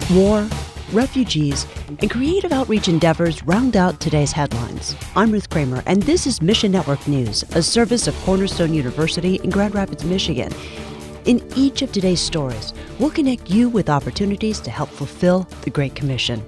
War, refugees, and creative outreach endeavors round out today's headlines. I'm Ruth Kramer, and this is Mission Network News, a service of Cornerstone University in Grand Rapids, Michigan. In each of today's stories, we'll connect you with opportunities to help fulfill the Great Commission.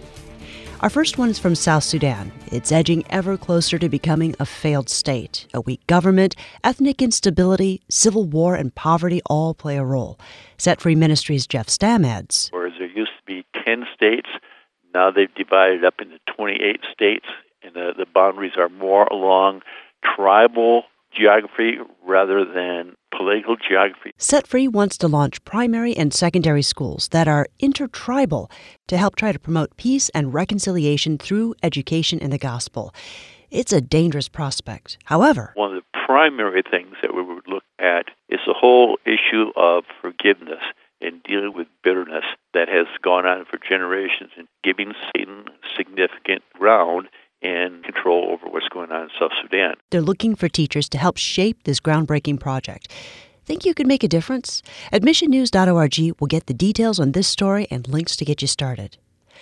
Our first one is from South Sudan. It's edging ever closer to becoming a failed state. A weak government, ethnic instability, civil war, and poverty all play a role. Set Free Ministries' Jeff Stamm adds. Whereas there used to be 10 states, now they've divided up into 28 states, and the boundaries are more along tribal geography rather than political geography. Set Free wants to launch primary and secondary schools that are intertribal to help try to promote peace and reconciliation through education and the gospel. It's a dangerous prospect. However, one of the primary things that we would look at is the whole issue of forgiveness and dealing with bitterness that has gone on for generations and giving Satan significant ground and control over what's going on in South Sudan. They're looking for teachers to help shape this groundbreaking project. Think you could make a difference? At missionnews.org, we'll get the details on this story and links to get you started.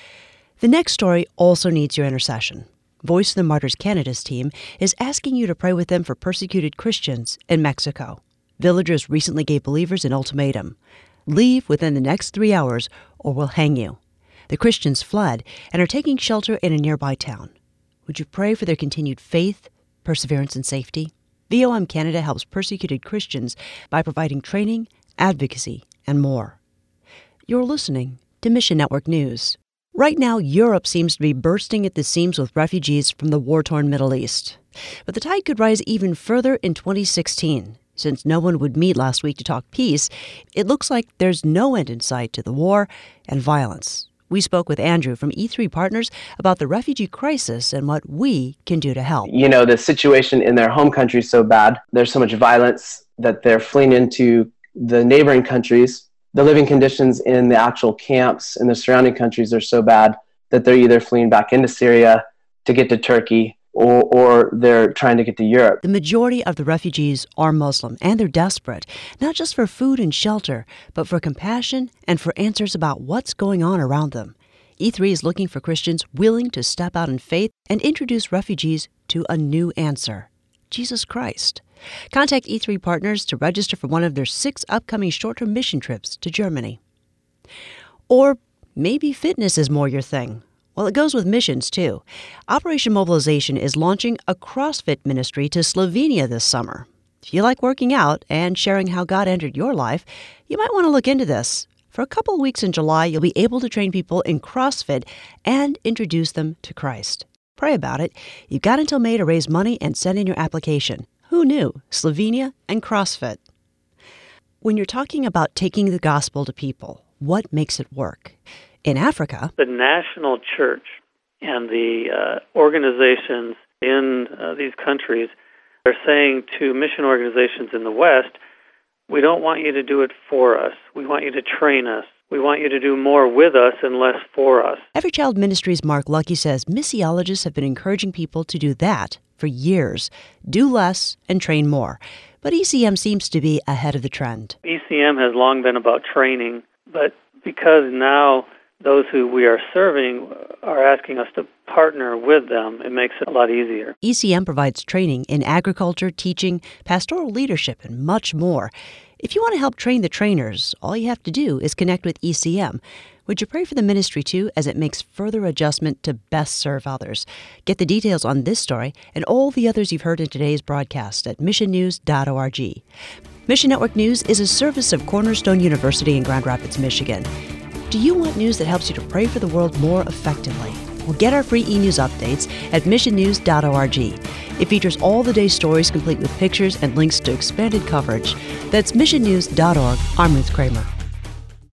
The next story also needs your intercession. Voice of the Martyrs Canada's team is asking you to pray with them for persecuted Christians in Mexico. Villagers recently gave believers an ultimatum. Leave within the next 3 hours or we'll hang you. The Christians fled and are taking shelter in a nearby town. Would you pray for their continued faith, perseverance, and safety? VOM Canada helps persecuted Christians by providing training, advocacy, and more. You're listening to Mission Network News. Right now, Europe seems to be bursting at the seams with refugees from the war-torn Middle East. But the tide could rise even further in 2016. Since no one would meet last week to talk peace, it looks like there's no end in sight to the war and violence. We spoke with Andrew from E3 Partners about the refugee crisis and what we can do to help. You know, the situation in their home country is so bad. There's so much violence that they're fleeing into the neighboring countries. The living conditions in the actual camps in the surrounding countries are so bad that they're either fleeing back into Syria to get to Turkey or they're trying to get to Europe. The majority of the refugees are Muslim, and they're desperate, not just for food and shelter, but for compassion and for answers about what's going on around them. E3 is looking for Christians willing to step out in faith and introduce refugees to a new answer, Jesus Christ. Contact E3 Partners to register for one of their 6 upcoming short-term mission trips to Germany. Or maybe fitness is more your thing. Well, it goes with missions, too. Operation Mobilization is launching a CrossFit ministry to Slovenia this summer. If you like working out and sharing how God entered your life, you might want to look into this. For a couple of weeks in July, you'll be able to train people in CrossFit and introduce them to Christ. Pray about it. You've got until May to raise money and send in your application. Who knew? Slovenia and CrossFit. When you're talking about taking the gospel to people, what makes it work? In Africa, the national church and the organizations in these countries are saying to mission organizations in the West, we don't want you to do it for us. We want you to train us. We want you to do more with us and less for us. Every Child Ministries' Mark Lucky says missiologists have been encouraging people to do that for years. Do less and train more. But ECM seems to be ahead of the trend. ECM has long been about training, but because now those who we are serving are asking us to partner with them, it makes it a lot easier. ECM provides training in agriculture, teaching, pastoral leadership, and much more. If you want to help train the trainers, all you have to do is connect with ECM. Would you pray for the ministry, too, as it makes further adjustment to best serve others? Get the details on this story and all the others you've heard in today's broadcast at missionnews.org. Mission Network News is a service of Cornerstone University in Grand Rapids, Michigan. Do you want news that helps you to pray for the world more effectively? Well, get our free e-news updates at missionnews.org. It features all the day's stories complete with pictures and links to expanded coverage. That's missionnews.org. I'm Ruth Kramer.